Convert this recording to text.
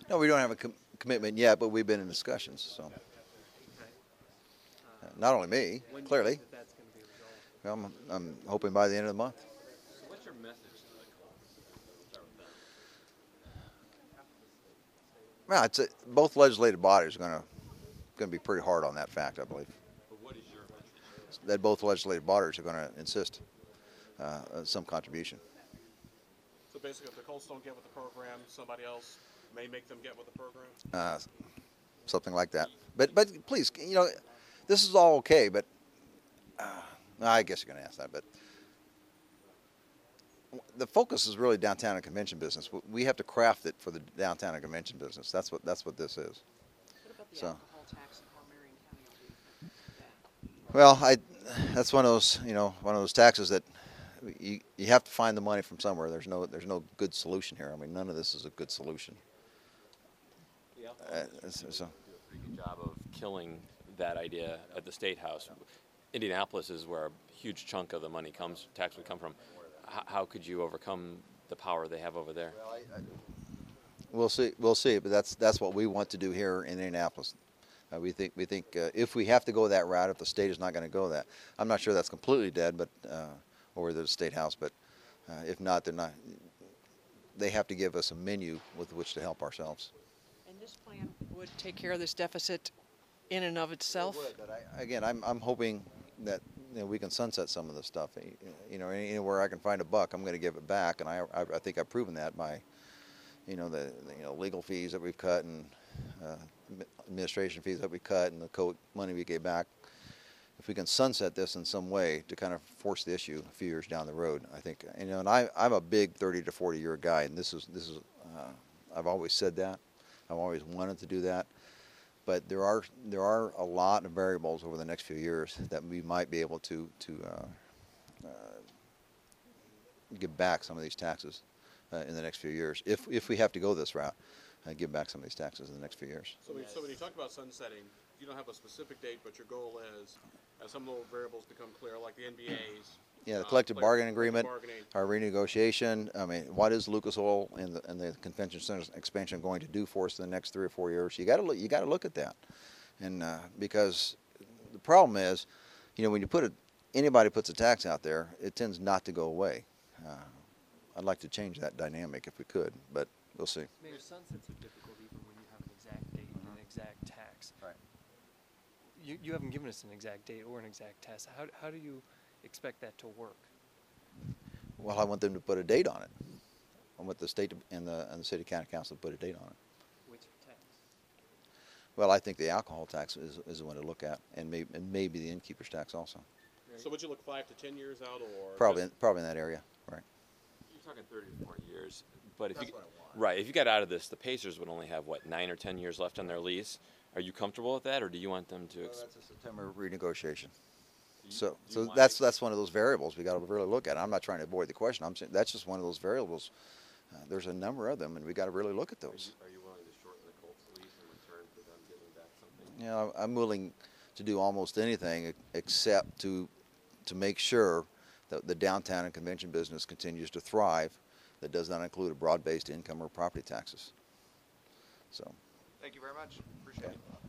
No, we don't have a commitment yet, but we've been in discussions. So not only me, When do you clearly. think that that's going to be resolved? Well, I'm hoping by the end of the month. So what's your message to the co-op? Start with that. Well, both legislative bodies are going to be pretty hard on that fact, I believe. But what is your message? That both legislative bodies are going to insist some contribution. So basically, if the Colts don't get with the program, somebody else may make them get with the program? Something like that. But please, this is all okay, but I guess you're going to ask that. But the focus is really downtown and convention business. We have to craft it for the downtown and convention business. That's what this is. What about the So. alcohol tax and how Marion County will do that? Well, that's one of those taxes that you have to find the money from somewhere. There's no good solution here. I mean, none of this is a good solution. Yeah. So. Do a pretty good job of killing that idea at the State House. Indianapolis is where a huge chunk of the money tax would come from. How could you overcome the power they have over there? We'll see. But that's what we want to do here in Indianapolis. We think if we have to go that route, if the state is not going to go that, I'm not sure that's completely dead, but or the State House. But if not, they're not. They have to give us a menu with which to help ourselves. And this plan would take care of this deficit in and of itself? It would, but again, I'm hoping that we can sunset some of this stuff. Anywhere I can find a buck, I'm going to give it back, and I think I've proven that by, the legal fees that we've cut and administration fees that we cut and the code money we gave back. If we can sunset this in some way to kind of force the issue a few years down the road, I think, and I'm a big 30 to 40 year guy, and this is I've always said that. I've always wanted to do that. But there are a lot of variables over the next few years that we might be able to give back some of these taxes in the next few years. If we have to go this route, give back some of these taxes in the next few years. So when you talk about sunsetting, you don't have a specific date, but your goal is, as some little variables become clear, like the NBAs. Yeah, the collective bargaining agreement, our renegotiation. I mean, what is Lucas Oil and the convention center expansion going to do for us in the next 3 or 4 years? You got to look at that, and because the problem is, when anybody puts a tax out there, it tends not to go away. I'd like to change that dynamic if we could, but we'll see. Mayor, sunsets are difficult even when you have an exact date and an exact tax. Right. You haven't given us an exact date or an exact tax. How do you expect that to work? Well, I want them to put a date on it. I want the state and the city county council to put a date on it. Which tax? Well, I think the alcohol tax is the one to look at, and maybe the innkeeper's tax also. So would you look 5 to 10 years out, or Probably in that area, right? You're talking 30 to 40 years, but if That's you what I want. right, if you got out of this, the Pacers would only have 9 or 10 years left on their lease. Are you comfortable with that, or do you want them to? Well, that's a September renegotiation. So do you want that's one of those variables we got to really look at. I'm not trying to avoid the question. I'm saying that's just one of those variables. There's a number of them, and we got to really look at those. Are you willing to shorten the Colts lease in return for them getting back something? I'm willing to do almost anything except to make sure that the downtown and convention business continues to thrive. That does not include a broad-based income or property taxes. So. Thank you very much. Appreciate it.